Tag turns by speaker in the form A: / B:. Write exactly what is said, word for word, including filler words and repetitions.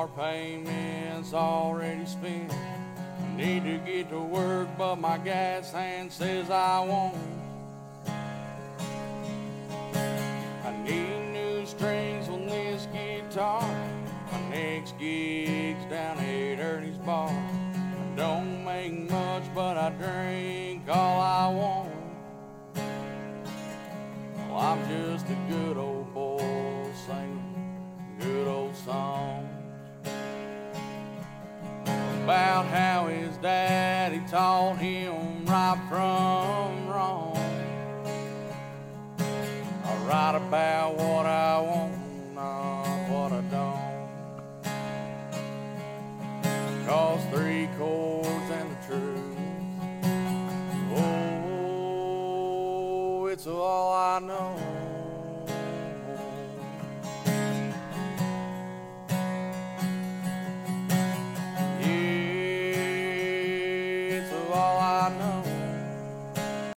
A: car payment's already spent. I need to get to work, but my gas hand says I won't. I need new strings on this guitar. My next gig's down at Ernie's bar. I don't make much, but I drink all I want. Well, I'm just a good old boy singing good old songs about how his daddy taught him right from wrong. I write about what I want, not what I don't. Cause three chords and the truth, oh, it's all I know.